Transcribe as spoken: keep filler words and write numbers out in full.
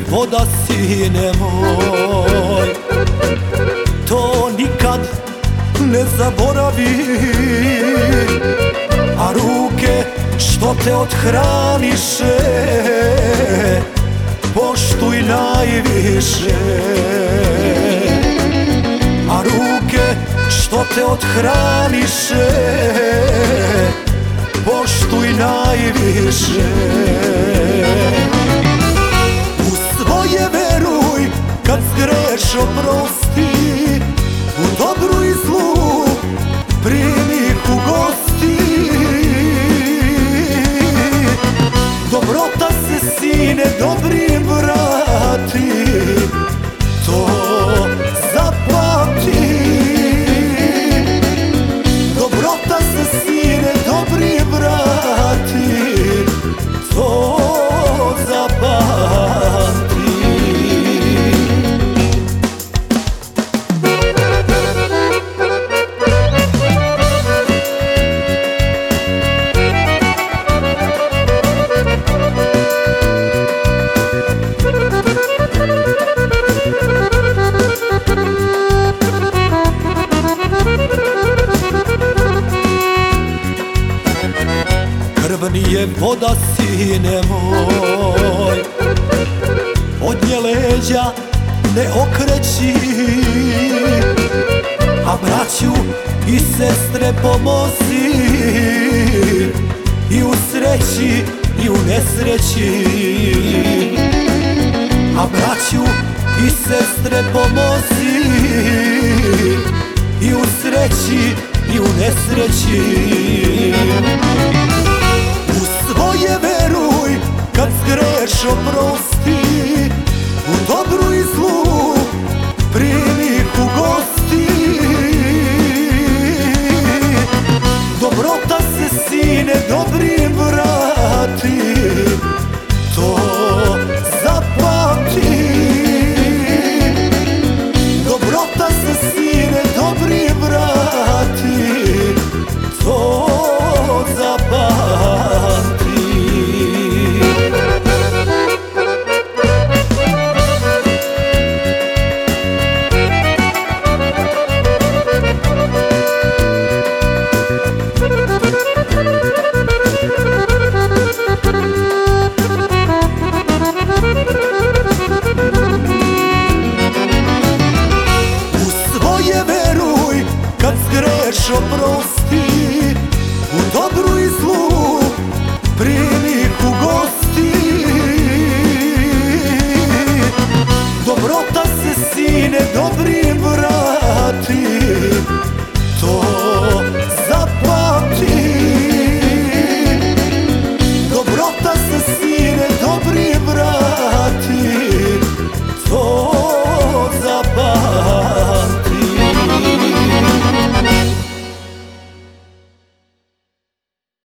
voda, sine moj, to nikad ne zaboravi. A ruke što te othraniše poštuj najviše. A ruke što te othraniše poštuj najviše. U svoje veruj, kad zgreš oprosti, u dobru i zlu primi ih u gosti. Dobrota se, sine, dobrim vrati, to zapamti. Dobrota se, sine, dobrim vrati, to zapamti. Krv nije voda, sine moj, od nje leđa ne okreći. A braću i sestre pomozi, i u sreći i u nesreći. A braću i sestre pomozi, i u sreći i u nesreći. Svoje veruj, kad zgreš oprosti, u dobru i zlu primi ih u gosti. Dobrota se, sine, dobrim vrati, to zapamti. Dobrota se, sine, dobrim vrati, to zapamti. U svoje veruj, kad zgreš oprosti,